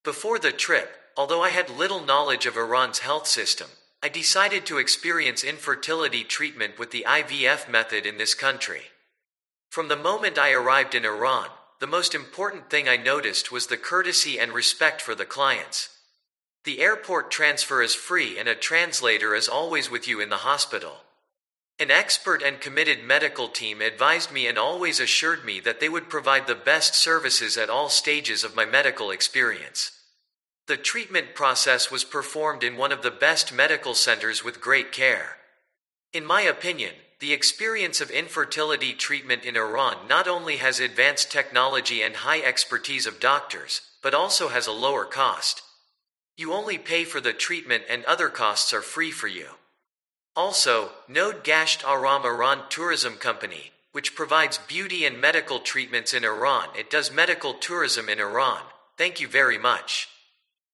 Before the trip, although I had little knowledge of Iran's health system, I decided to experience infertility treatment with the IVF method in this country. From the moment I arrived in Iran, the most important thing I noticed was the courtesy and respect for the clients. The airport transfer is free and a translator is always with you in the hospital. An expert and committed medical team advised me and always assured me that they would provide the best services at all stages of my medical experience. The treatment process was performed in one of the best medical centers with great care. In my opinion, the experience of infertility treatment in Iran not only has advanced technology and high expertise of doctors, but also has a lower cost. You only pay for the treatment and other costs are free for you. Also, Node Gasht Aram Iran Tourism Company, which provides beauty and medical treatments in Iran. It does medical tourism in Iran. Thank you very much.